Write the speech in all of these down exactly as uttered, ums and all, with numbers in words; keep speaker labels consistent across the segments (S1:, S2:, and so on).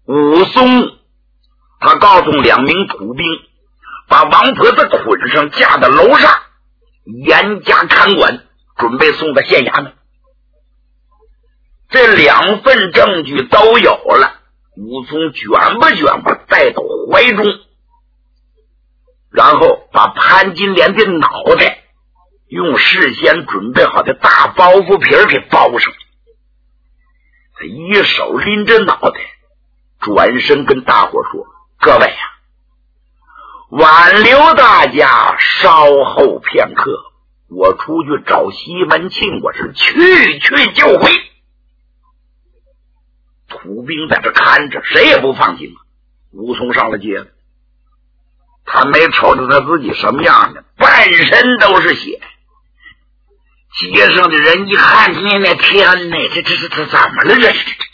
S1: 武松他告诉两名土兵，把王婆子捆上，架到楼上，严加看管，准备送到县衙门。这两份证据都有了，武松卷吧卷吧带到怀中，然后把潘金莲的脑袋用事先准备好的大包袱皮给包上，他一手拎着脑袋，转身跟大伙说：各位啊，挽留大家稍后片刻，我出去找西门庆，我是去去就回。土兵在这看着，谁也不放心。武松上了街了，他没瞅着他自己什么样的，半身都是血。街上的人一看，天哪，天哪，这这这这怎么了？这这这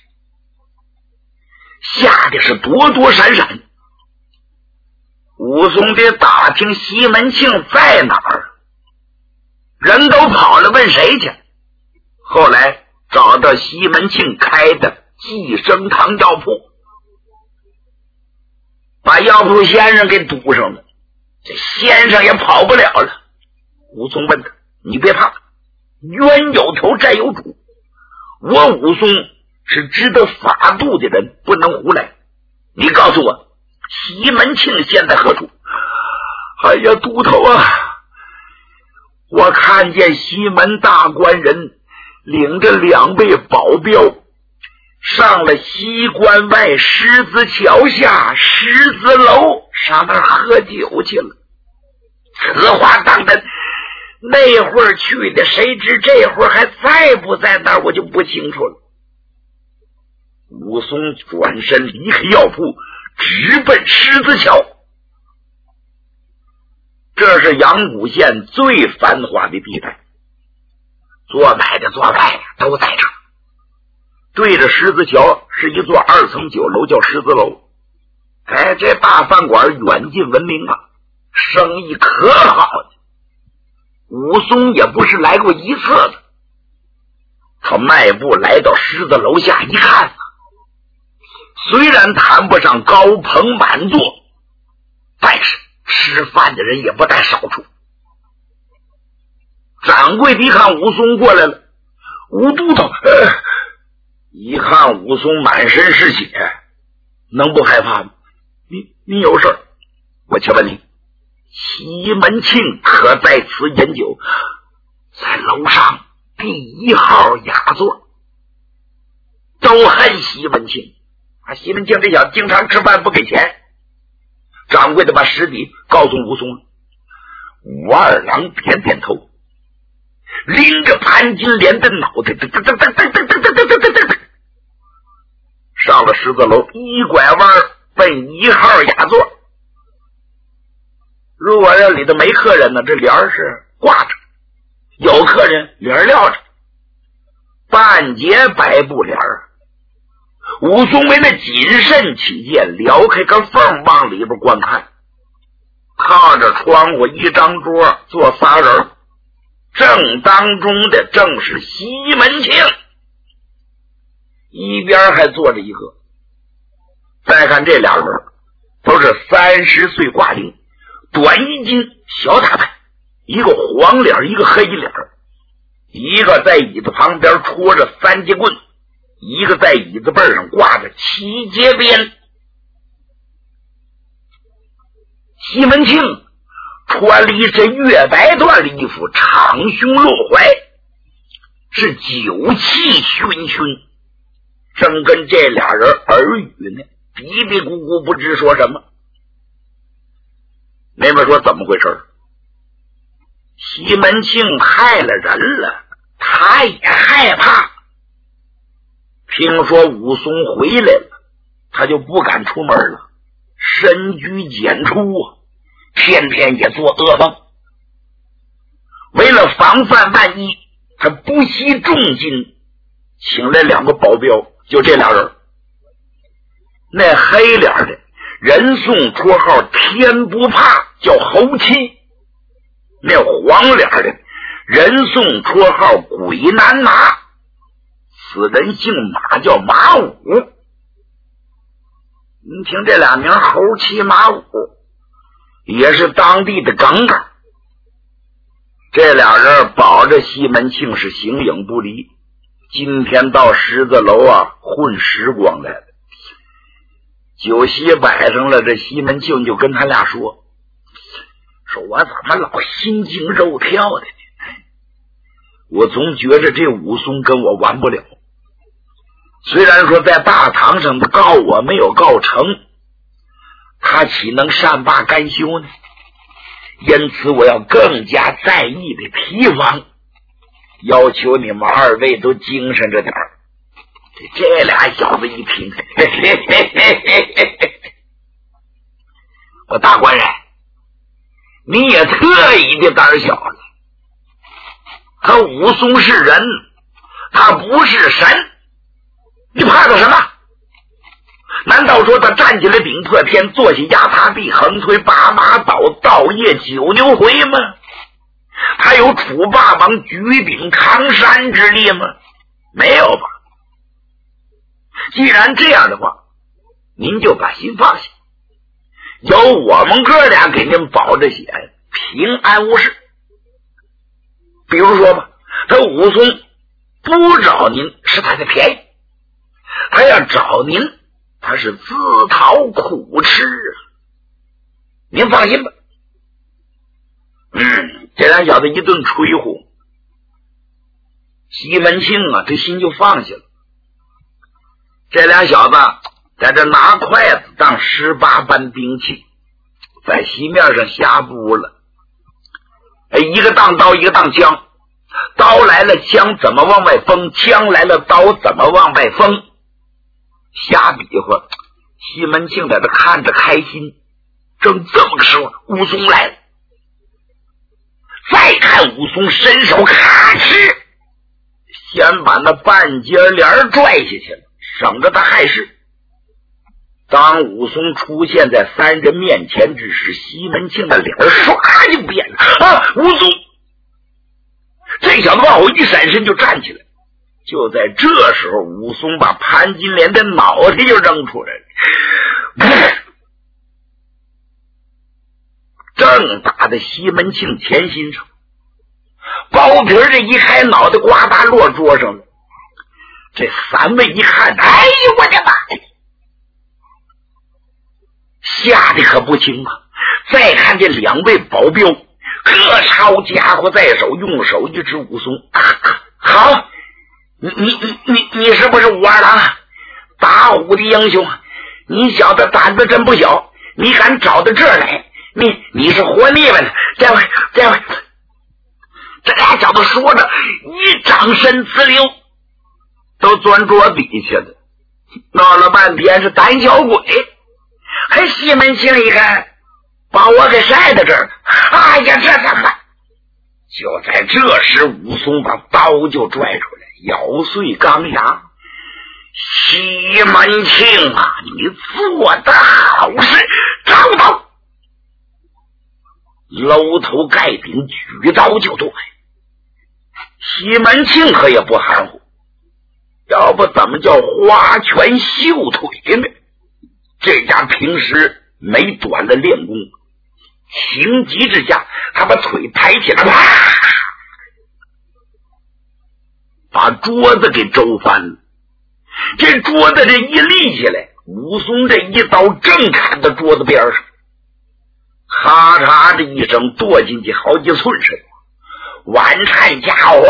S1: 吓得是躲躲闪闪。武松得打听西门庆在哪儿，人都跑了，问谁去？后来找到西门庆开的济生堂药铺，把药铺先生给堵上了，这先生也跑不了了。武松问他：你别怕，冤有头债有主，我武松是知道法度的人，不能胡来。你告诉我，西门庆现在何处？哎呀，都头啊，我看见西门大官人领着两位保镖上了西关外狮子桥下狮子楼，上那儿喝酒去了。此话当真，那会儿去的，谁知这会儿还在不在那儿，我就不清楚了。武松转身离开药铺，直奔狮子桥。这是阳谷县最繁华的地带，做买的做卖的都在这儿。对着狮子桥是一座二层酒楼，叫狮子楼。哎，这大饭馆远近闻名啊，生意可好的。武松也不是来过一次的，他迈步来到狮子楼下一看啊，虽然谈不上高朋满座，但是吃饭的人也不在少数。掌柜的一看武松过来了，武都头、呃、一看武松满身是血，能不害怕吗？你你有事，我且问你，西门庆可在此饮酒？在楼上第一号雅座。都恨西门庆啊！西门庆这小子经常吃饭不给钱。掌柜的把实底告诉武松了。武二郎点点头，拎着潘金莲的脑袋，噔噔噔噔噔噔噔噔噔噔，上了狮子楼，一拐弯奔一号雅座。如果这里头没客人呢，这帘儿是挂着；有客人，帘儿撂着，半截白布帘儿。武松为了谨慎起见，撩开个缝往里边观看，靠着窗户一张桌坐仨人，正当中的正是西门庆，一边还坐着一个。再看这俩人都是三十岁挂龄，短衣襟小打扮，一个黄脸一个黑脸，一个在椅子旁边戳着三节棍，一个在椅子背上挂着七节鞭。西门庆穿了一身月白缎的衣服，长胸露怀，是酒气熏熏，正跟这俩人耳语呢，嘀嘀咕咕不知说什么。那边说怎么回事？西门庆害了人了，他也害怕。听说武松回来了，他就不敢出门了，深居简出啊，天天也做恶梦。为了防范万一，他不惜重金请来两个保镖，就这俩人。那黑脸的人送绰号天不怕，叫侯七；那黄脸的人送绰号鬼难拿，此人姓马，叫马武。 你听这俩名猴骑马武也是当地的耿耿，这俩人保着西门庆是形影不离，今天到狮子楼啊混时光来了。酒席摆上了，这西门庆就跟他俩说说我怎么老心惊肉跳的呢？我总觉着这武松跟我完不了，虽然说在大堂上告我没有告成，他岂能善罢甘休呢？因此我要更加在意的提防，要求你们二位都精神着点儿。这俩小子一听，嘿嘿嘿嘿嘿嘿，我大官人你也特意的胆小了，他武松是人，他不是神，你怕他什么？难道说他站起来顶破天，坐起压塌地，横推八马倒，倒夜九牛回吗？他有楚霸王举鼎扛山之力吗？没有吧。既然这样的话，您就把心放下，由我们哥俩给您保着险，平安无事。比如说吧，他武松不找您是他的便宜，他要找您他是自讨苦吃啊！您放心吧。嗯，这俩小子一顿吹呼，西门庆啊，这心就放下了。这俩小子在这拿筷子当十八般兵器，在席面上瞎布了。哎，一个当刀，一个当枪，刀来了枪怎么往外封，枪来了刀怎么往外封，瞎比划。西门庆在这看着开心。正这么个时候，武松来了。再看武松伸手咔哧，先把那半截帘拽下去了，省着他害事。当武松出现在三人面前之时，西门庆的脸唰就变了。啊，武松！这小子往后一闪身就站起来。就在这时候，武松把潘金莲的脑袋就扔出来了，正打在西门庆前心上。包皮这一开，脑袋呱嗒落桌上了。这三位一看，哎呦我的妈呀，吓得可不轻啊！再看这两位保镖各抄家伙在手，用手一指武松，啊，好，你你你你你是不是武二郎啊？打虎的英雄，你小子胆子真不小，你敢找到这儿来，你你是活腻歪的。这位这位，这俩小子说着一掌身呲溜，都钻桌底下了。闹了半天是胆小鬼，还西门庆一看，把我给晒到这儿了。哎呀，这怎么办？就在这时，武松把刀就拽出来，咬碎钢牙。西门庆啊，你做的好事，找刀！搂头盖顶，举刀就剁。西门庆可也不含糊，要不怎么叫花拳绣腿呢？这家平时没短的练功，情急之下，他把腿抬起来，啪，把桌子给周翻了。这桌子这一立起来，武松这一刀正砍到桌子边上，咔嚓的一声剁进去好几寸深，晚餐家伙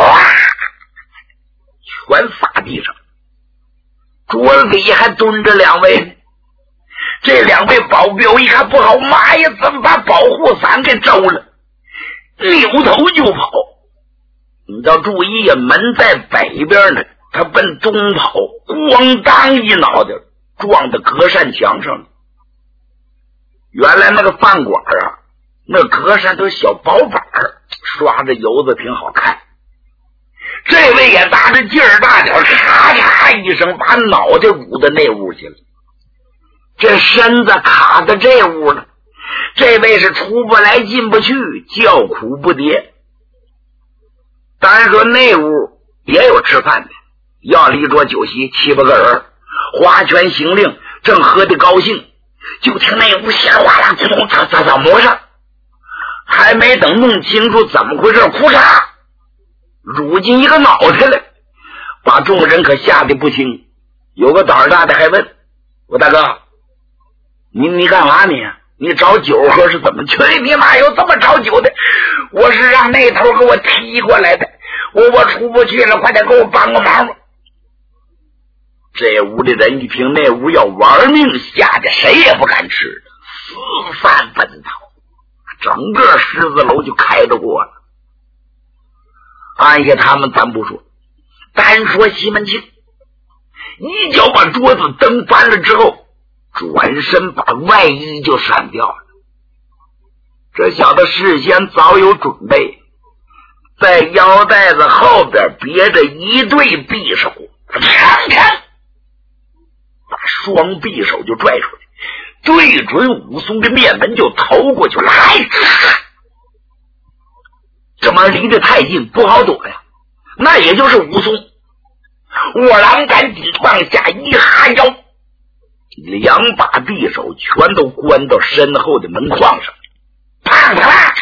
S1: 全撒地上。桌子底下还蹲着两位呢。这两位保镖一看不好，妈呀，怎么把保护伞给周了？扭头就跑。你要注意呀，门在北边呢，他奔东跑，咣当一脑袋撞到隔扇墙上了。原来那个饭馆啊，那隔扇都是小薄板，刷着油子挺好看。这位也搭着劲儿大点，咔嚓一声把脑袋捂到那屋去了。这身子卡在这屋了，这位是出不来进不去，叫苦不迭。当然说那屋也有吃饭的，要了一桌酒席，七八个人，划拳行令，正喝得高兴， 就听那屋响哗啦咕咚咋咋咋么回事，还没等弄清楚怎么回事，哭嚓如今一个脑袋来，把众人可吓得不轻。有个胆儿大的还问我大哥，你你干嘛你你找酒喝是怎么？去你妈，有这么找酒的？我是让那头给我踢过来的，我我出不去了，快点给我帮个忙吧。这屋的人一听那屋要玩命，吓得谁也不敢吃，四散奔逃，整个狮子楼就开着过了。按下他们咱不说，单说西门庆，一脚把桌子蹬翻了之后，转身把外衣就扇掉了。这小子事先早有准备，在腰带子后边别着一对匕首，长长把双匕首就拽出来，对准武松的面门就投过去了。哎，这么离得太近不好躲呀，那也就是武松我狼赶紧往下一哈腰，两把匕首全都关到身后的门框上，啪啪！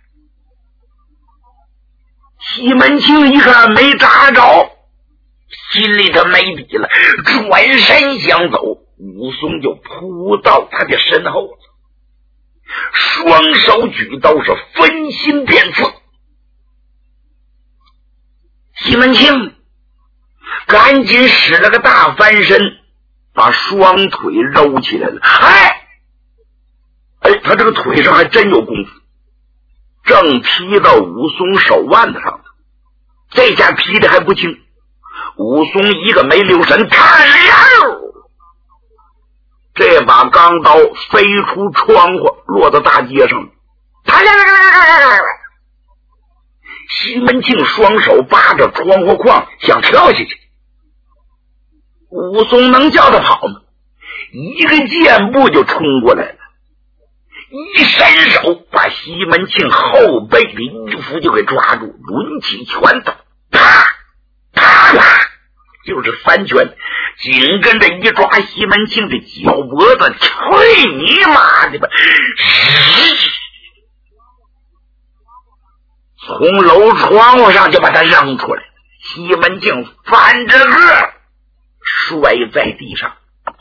S1: 西门庆一看没扎着，心里头没底了，转身想走，武松就扑到他的身后了，双手举刀是分心便刺。西门庆赶紧使了个大翻身，把双腿揉起来了。哎哎，他这个腿上还真有功夫，正踢到武松手腕子上了，这下踢的还不轻。武松一个没留神，他这把钢刀飞出窗户，落到大街上。西门庆双手扒着窗户框想跳下去，武松能叫他跑吗？一个箭步就冲过来了，一伸手把西门庆后背的衣服就给抓住，抡起拳头，啪啪啪就是三拳，紧跟着一抓西门庆的脚脖子，去你妈的吧！从楼窗户上就把他扔出来，西门庆翻着个摔在地上，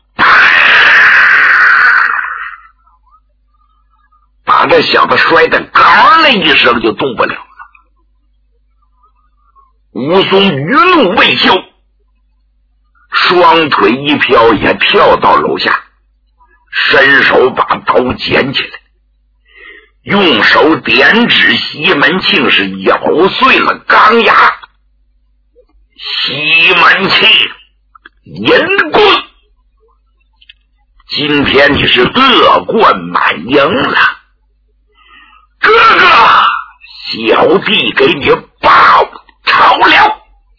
S1: 把这小子摔得嘎了一声就动不了了。武松余怒未消，双腿一飘也跳到楼下，伸手把刀捡起来，用手点指西门庆，是咬碎了钢牙。西门庆，淫棍，今天你是恶贯满盈了，哥哥，小弟给你报仇了。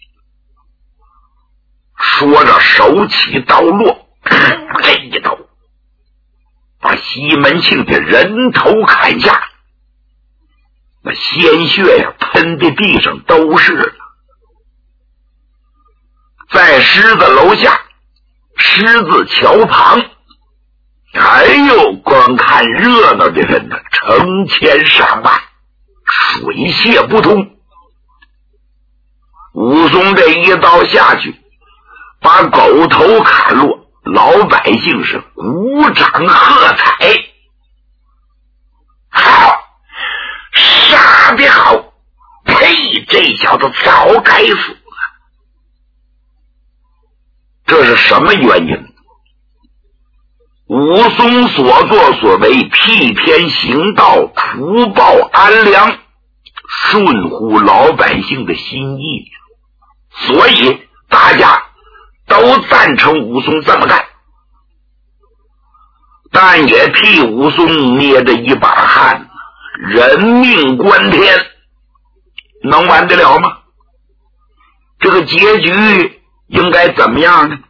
S1: 说着手起刀落，这一刀把西门庆的人头砍下，那鲜血呀喷的地上都是了。在狮子楼下狮子桥旁，还有观看热闹的人呢，成千上万，水泄不通。武松这一刀下去，把狗头砍落，老百姓是鼓掌喝彩。好，杀得好！呸！这小子早该死了。这是什么原因？武松所作所为，替天行道，除暴安良，顺乎老百姓的心意，所以大家都赞成武松这么干，但也替武松捏着一把汗，人命关天，能完得了吗？这个结局应该怎么样呢？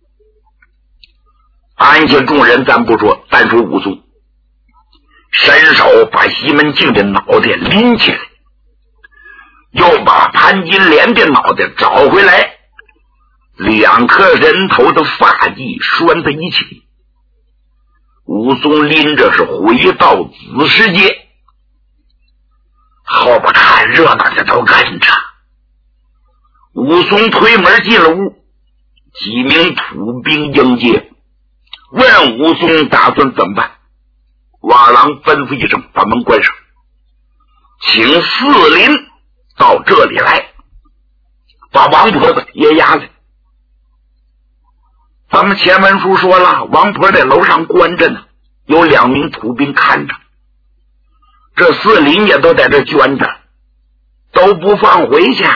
S1: 安下众人咱不说，单说武松，伸手把西门庆的脑袋拎起来，又把潘金莲的脑袋找回来，两颗人头的发髻拴在一起。 武松拎着是回到子时街，后边看热闹的都跟着。武松推门进了屋，几名土兵迎接，问武松打算怎么办。瓦郎吩咐一声，把门关上，请四邻到这里来，把王婆子也押来。咱们前文书说了，王婆在楼上关着呢，有两名土兵看着，这四邻也都在这圈着，都不放回去。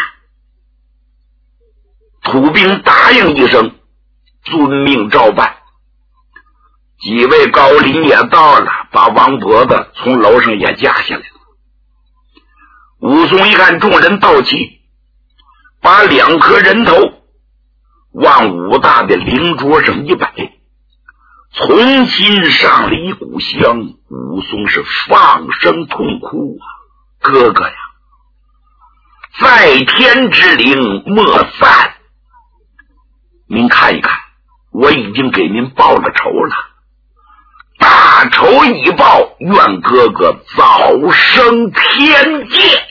S1: 土兵答应一声，遵命照办。几位高邻也到了，把王婆子从楼上也架下来了。武松一看众人到齐，把两颗人头往武大的灵桌上一摆，从心上了一股香。武松是放声痛哭啊，哥哥呀，在天之灵莫散，您看一看，我已经给您报了仇了，大仇已报，愿哥哥早生天界。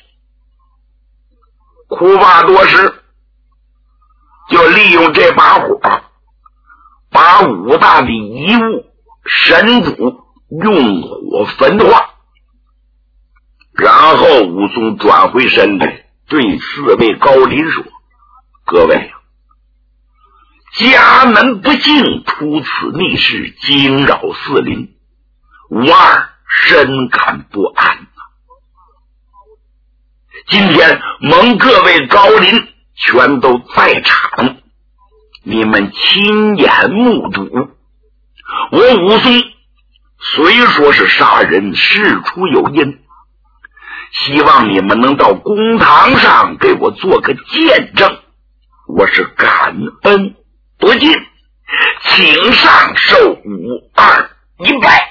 S1: 哭罢多时，就利用这把火，把武大的遗物神主用火焚化。然后武松转回身来，对四位高邻说：各位啊，家门不幸，出此逆事，惊扰四邻，吾二深感不安啊。今天蒙各位高邻全都在场，你们亲眼目睹，我武松虽说是杀人，事出有因，希望你们能到公堂上给我做个见证，我是感恩不尽，请上受武二一拜。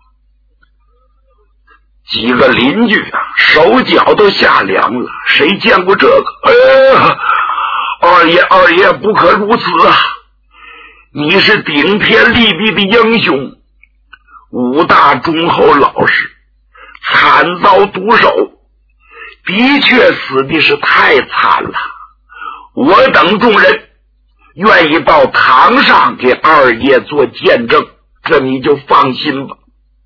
S1: 几个邻居啊，手脚都吓凉了，谁见过这个？哎呀，二爷二爷不可如此啊，你是顶天立地的英雄，武大忠厚老实，惨遭毒手，的确死的是太惨了，我等众人愿意到堂上给二爷做见证，这你就放心吧。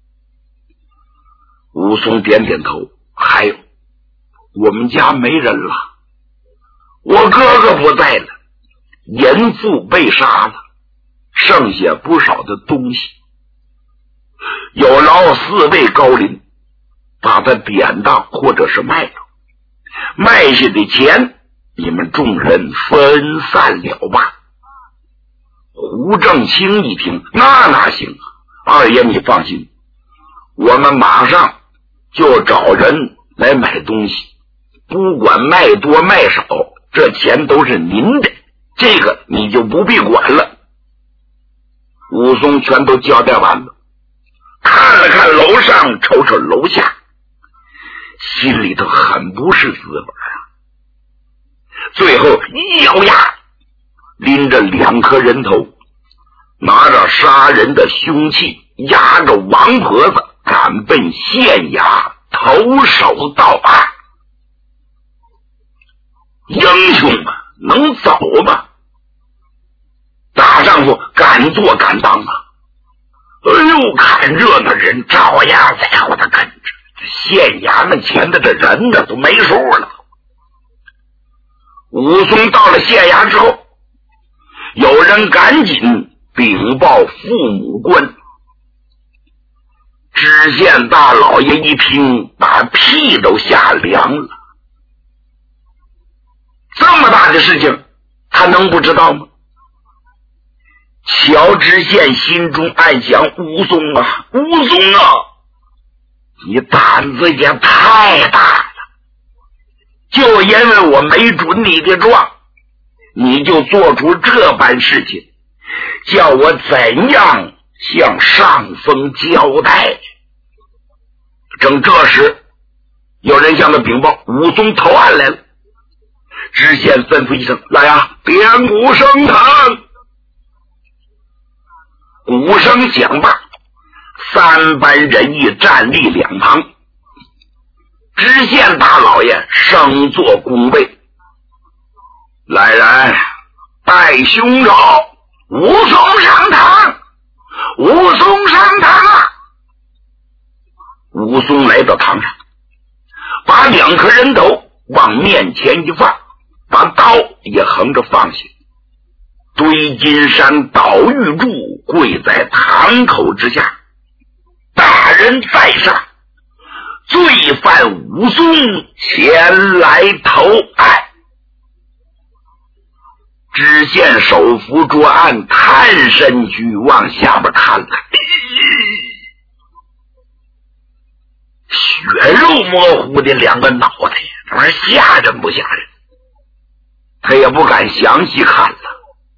S1: 武松点点头，还有我们家没人了，我哥哥不在了，淫妇被杀了，剩下不少的东西，有劳四位高邻把它典当或者是卖了，卖下的钱你们众人分散了吧。胡正清一听，那哪行啊，二爷你放心，我们马上就找人来买东西，不管卖多卖少，这钱都是您的，这个你就不必管了。武松全都交代完了，看了看楼上，瞅瞅楼下，心里头很不是滋味啊。最后一咬牙，拎着两颗人头，拿着杀人的凶器，压着王婆子，赶奔县衙投手到案。英雄啊，能走吗？大丈夫敢做敢当啊！哎呦，看热闹人照样在后头跟着，县衙门前的这人呢都没数了。武松到了县衙之后，有人赶紧禀报父母官。知县大老爷一听，把屁都吓凉了。这么大的事情他能不知道吗？乔知县心中暗想，武松啊武松啊，你胆子也太大了，就因为我没准你的状，你就做出这般事情，叫我怎样向上峰交代？正这时有人向他禀报，武松投案来了。知县吩咐一声，来啊，点鼓升堂。鼓声响罢， 三班人役站立两旁，知县大老爷升座恭位，来人，带凶手武松上堂，武松上堂啊！武松来到堂上，把两颗人头往面前一放，把刀也横着放下，堆金山倒玉柱跪在堂口之下，大人在上，罪犯武松前来投案。知县手扶桌案，探身去往下边看了，血肉模糊的两个脑袋，这玩意儿吓人不吓人？他也不敢详细看了。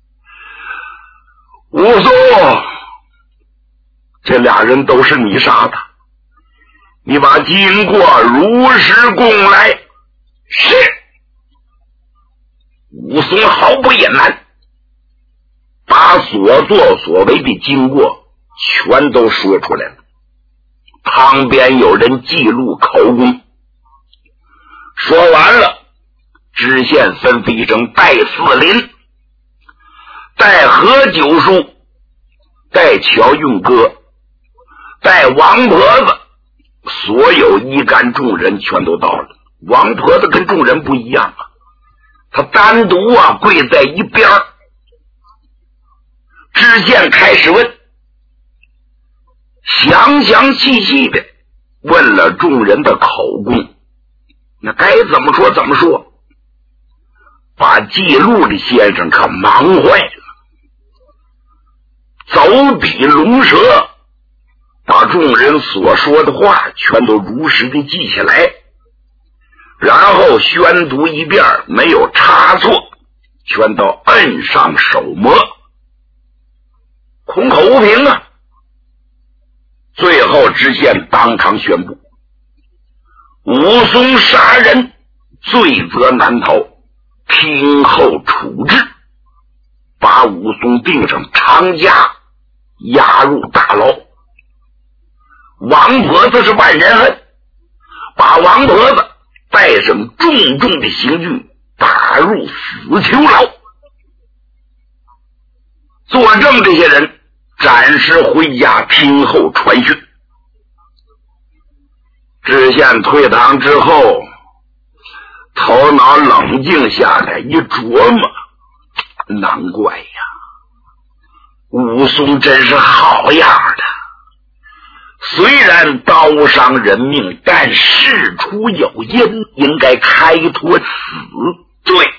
S1: 武松，这俩人都是你杀的，你把经过如实供来。是。武松毫不隐瞒，把所作所为的经过全都说出来了。旁边有人记录口供。说完了，知县吩咐一声，带四邻，带何九叔，带乔运哥，带王婆子，所有一干众人全都到了。王婆子跟众人不一样啊，他单独啊跪在一边。知县开始问，详详细细的问了众人的口供，那该怎么说怎么说，把记录的先生可忙坏了，走笔龙蛇，把众人所说的话全都如实的记下来，然后宣读一遍，没有差错，全都摁上手模，空口无凭啊。最后知县当场宣布，武松杀人，罪责难逃，听候处置，把武松钉上长枷，押入大牢。王婆子是万人恨，把王婆子带上重重的刑具，打入死囚牢。作证这些人暂时回家听候传讯。知县退堂之后，头脑冷静下来，一琢磨，难怪呀，武松真是好样的，虽然刀伤人命，但事出有因，应该开脱此罪。